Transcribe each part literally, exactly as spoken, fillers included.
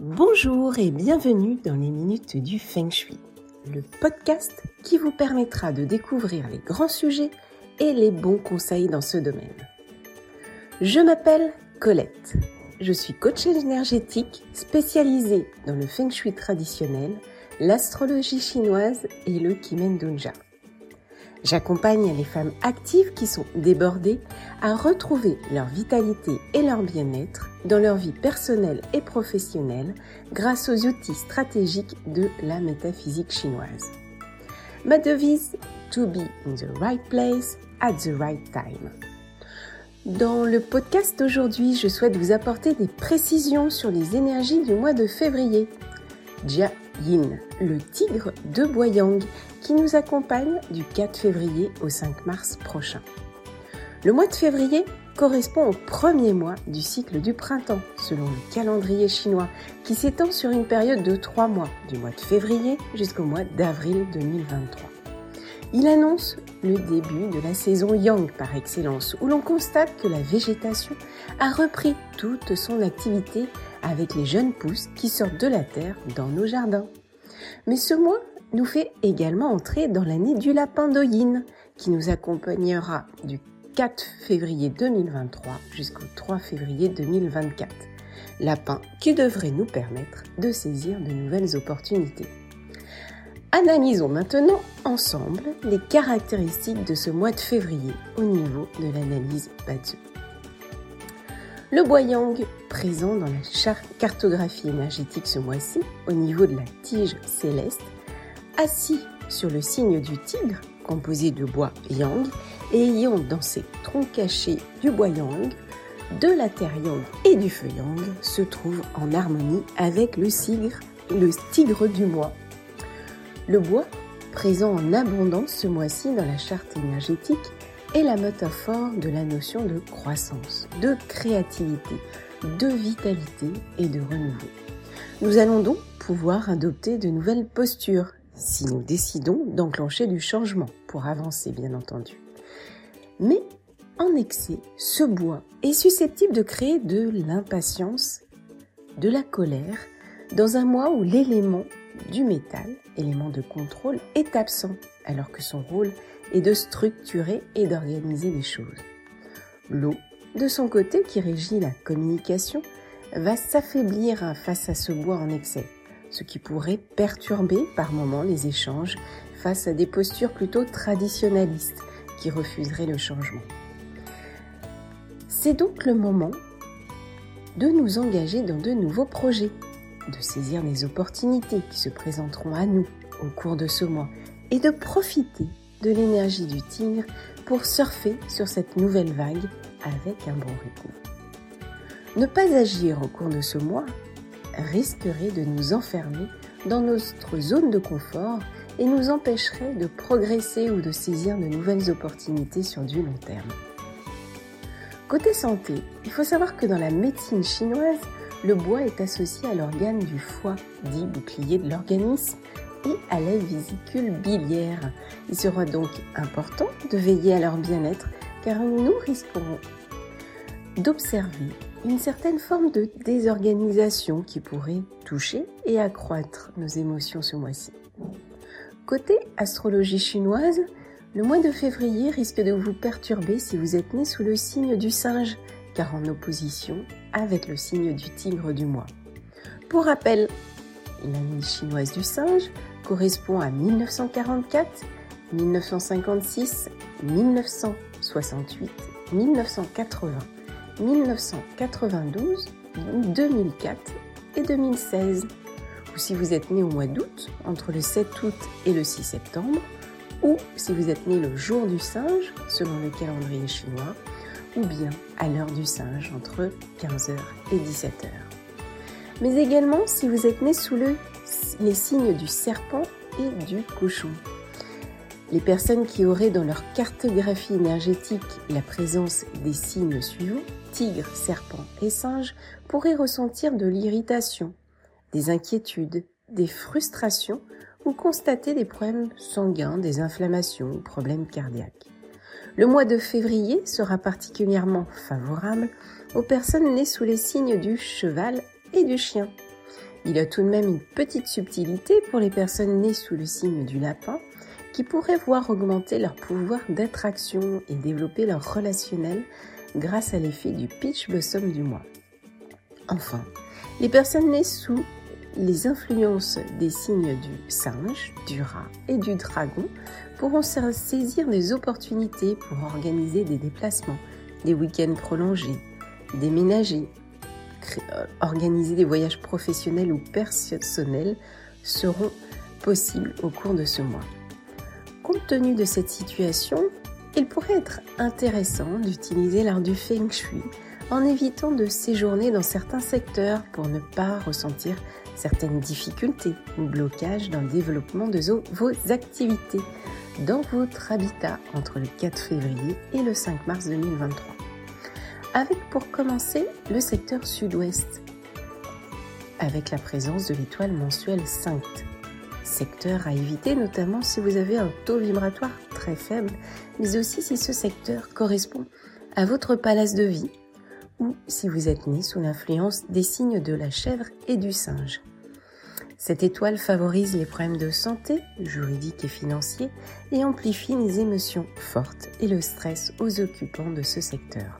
Bonjour et bienvenue dans les minutes du Feng Shui, le podcast qui vous permettra de découvrir les grands sujets et les bons conseils dans ce domaine. Je m'appelle Colette, je suis coach énergétique spécialisée dans le Feng Shui traditionnel, l'astrologie chinoise et le Kimendunja. J'accompagne les femmes actives qui sont débordées à retrouver leur vitalité et leur bien-être dans leur vie personnelle et professionnelle grâce aux outils stratégiques de la métaphysique chinoise. Ma devise, to be in the right place at the right time. Dans le podcast d'aujourd'hui, je souhaite vous apporter des précisions sur les énergies du mois de février. Jia Yin, le tigre de Boyang, qui nous accompagne du quatre février au cinq mars prochain. Le mois de février correspond au premier mois du cycle du printemps, selon le calendrier chinois, qui s'étend sur une période de trois mois, du mois de février jusqu'au mois d'avril deux mille vingt-trois. Il annonce le début de la saison Yang par excellence, où l'on constate que la végétation a repris toute son activité avec les jeunes pousses qui sortent de la terre dans nos jardins. Mais ce mois nous fait également entrer dans l'année du lapin de Yin, qui nous accompagnera du quatre février deux mille vingt-trois jusqu'au trois février deux mille vingt-quatre. Lapin qui devrait nous permettre de saisir de nouvelles opportunités. Analysons maintenant ensemble les caractéristiques de ce mois de février au niveau de l'analyse Bazi. Le Boyang, présent dans la cartographie énergétique ce mois-ci, au niveau de la tige céleste, assis sur le signe du tigre, composé de bois yang, et ayant dans ses troncs cachés du bois yang, de la terre yang et du feu yang, se trouve en harmonie avec le tigre, le tigre du mois. Le bois, présent en abondance ce mois-ci dans la charte énergétique, est la métaphore de la notion de croissance, de créativité, de vitalité et de renouveau. Nous allons donc pouvoir adopter de nouvelles postures, si nous décidons d'enclencher du changement pour avancer, bien entendu. Mais en excès, ce bois est susceptible de créer de l'impatience, de la colère, dans un mois où l'élément du métal, élément de contrôle, est absent, alors que son rôle est de structurer et d'organiser les choses. L'eau, de son côté, qui régit la communication, va s'affaiblir face à ce bois en excès, ce qui pourrait perturber par moments les échanges face à des postures plutôt traditionnalistes qui refuseraient le changement. C'est donc le moment de nous engager dans de nouveaux projets, de saisir les opportunités qui se présenteront à nous au cours de ce mois et de profiter de l'énergie du tigre pour surfer sur cette nouvelle vague avec un bon rythme. Ne pas agir au cours de ce mois risquerait de nous enfermer dans notre zone de confort et nous empêcherait de progresser ou de saisir de nouvelles opportunités sur du long terme. Côté santé, il faut savoir que dans la médecine chinoise, le bois est associé à l'organe du foie, dit bouclier de l'organisme, et à la vésicule biliaire. Il sera donc important de veiller à leur bien-être car nous risquerons d'observer une certaine forme de désorganisation qui pourrait toucher et accroître nos émotions ce mois-ci. Côté astrologie chinoise, le mois de février risque de vous perturber si vous êtes né sous le signe du singe, car en opposition avec le signe du tigre du mois. Pour rappel, l'année chinoise du singe correspond à mille neuf cent quarante-quatre, mille neuf cent cinquante-six, mille neuf cent soixante-huit, mille neuf cent quatre-vingts, mille neuf cent quatre-vingt-douze, deux mille quatre et deux mille seize. Ou si vous êtes né au mois d'août, entre le sept août et le six septembre, ou si vous êtes né le jour du singe, selon le calendrier chinois, ou bien à l'heure du singe, entre quinze heures et dix-sept heures. Mais également si vous êtes né sous le, les signes du serpent et du cochon. Les personnes qui auraient dans leur cartographie énergétique la présence des signes suivants, tigre, serpent et singe, pourraient ressentir de l'irritation, des inquiétudes, des frustrations ou constater des problèmes sanguins, des inflammations ou problèmes cardiaques. Le mois de février sera particulièrement favorable aux personnes nées sous les signes du cheval et du chien. Il y a tout de même une petite subtilité pour les personnes nées sous le signe du lapin qui pourraient voir augmenter leur pouvoir d'attraction et développer leur relationnel grâce à l'effet du peach blossom du mois. Enfin, les personnes nées sous les influences des signes du singe, du rat et du dragon pourront saisir des opportunités pour organiser des déplacements, des week-ends prolongés, déménager, organiser des voyages professionnels ou personnels seront possibles au cours de ce mois. Compte tenu de cette situation, il pourrait être intéressant d'utiliser l'art du Feng Shui en évitant de séjourner dans certains secteurs pour ne pas ressentir certaines difficultés ou blocages dans le développement de vos activités dans votre habitat entre le quatre février et le cinq mars deux mille vingt-trois. Avec pour commencer le secteur sud-ouest, avec la présence de l'étoile mensuelle cinq. Secteur à éviter notamment si vous avez un taux vibratoire très faible, mais aussi si ce secteur correspond à votre palace de vie ou si vous êtes né sous l'influence des signes de la chèvre et du singe. Cette étoile favorise les problèmes de santé, juridiques et financiers et amplifie les émotions fortes et le stress aux occupants de ce secteur.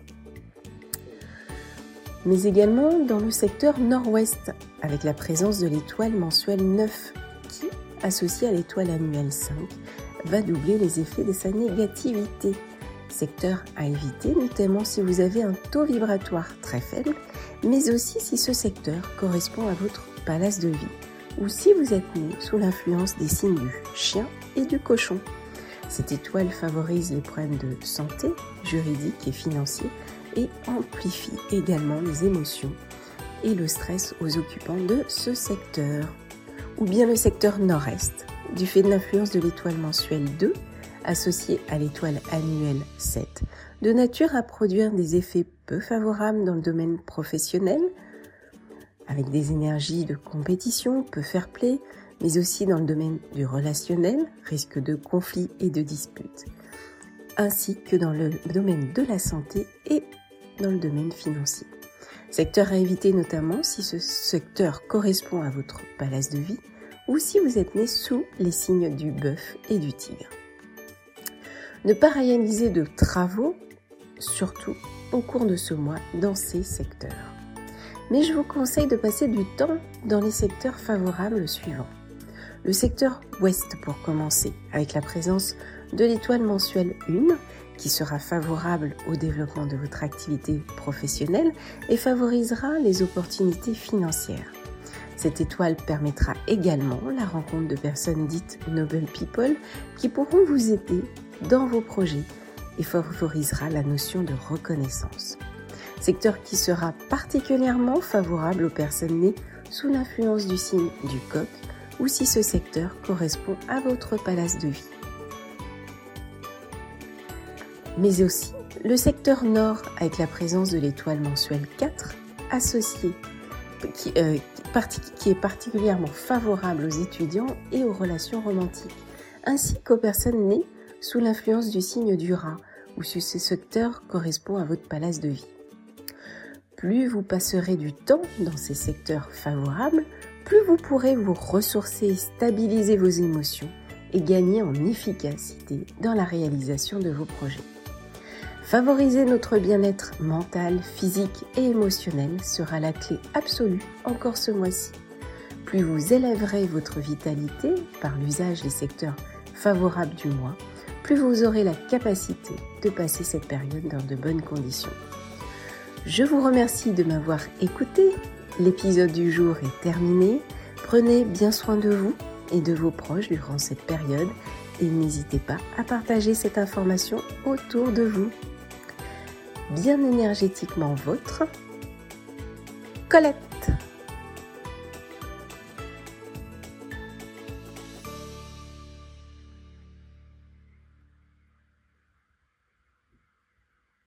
Mais également dans le secteur nord-ouest, avec la présence de l'étoile mensuelle neuf qui, associée à l'étoile annuelle cinq, va doubler les effets de sa négativité. Secteur à éviter, notamment si vous avez un taux vibratoire très faible, mais aussi si ce secteur correspond à votre palace de vie, ou si vous êtes né sous l'influence des signes du chien et du cochon. Cette étoile favorise les problèmes de santé, juridiques et financiers, et amplifie également les émotions et le stress aux occupants de ce secteur. Ou bien le secteur nord-est, du fait de l'influence de l'étoile mensuelle deux, associée à l'étoile annuelle sept, de nature à produire des effets peu favorables dans le domaine professionnel, avec des énergies de compétition, peu fair-play, mais aussi dans le domaine du relationnel, risque de conflits et de disputes, ainsi que dans le domaine de la santé et dans le domaine financier. Secteur à éviter notamment si ce secteur correspond à votre palace de vie ou si vous êtes né sous les signes du bœuf et du tigre. Ne pas réaliser de travaux, surtout au cours de ce mois, dans ces secteurs. Mais je vous conseille de passer du temps dans les secteurs favorables suivants. Le secteur ouest pour commencer, avec la présence de l'étoile mensuelle un, qui sera favorable au développement de votre activité professionnelle et favorisera les opportunités financières. Cette étoile permettra également la rencontre de personnes dites noble people qui pourront vous aider dans vos projets et favorisera la notion de reconnaissance. Secteur qui sera particulièrement favorable aux personnes nées sous l'influence du signe du coq ou si ce secteur correspond à votre palace de vie. Mais aussi le secteur nord avec la présence de l'étoile mensuelle quatre associée qui, euh, qui est particulièrement favorable aux étudiants et aux relations romantiques, ainsi qu'aux personnes nées sous l'influence du signe du rat ou si ce secteur correspond à votre palace de vie. Plus vous passerez du temps dans ces secteurs favorables, plus vous pourrez vous ressourcer et stabiliser vos émotions et gagner en efficacité dans la réalisation de vos projets. Favoriser notre bien-être mental, physique et émotionnel sera la clé absolue encore ce mois-ci. Plus vous élèverez votre vitalité par l'usage des secteurs favorables du mois, plus vous aurez la capacité de passer cette période dans de bonnes conditions. Je vous remercie de m'avoir écouté. L'épisode du jour est terminé. Prenez bien soin de vous et de vos proches durant cette période et n'hésitez pas à partager cette information autour de vous. Bien énergétiquement vôtre, Colette.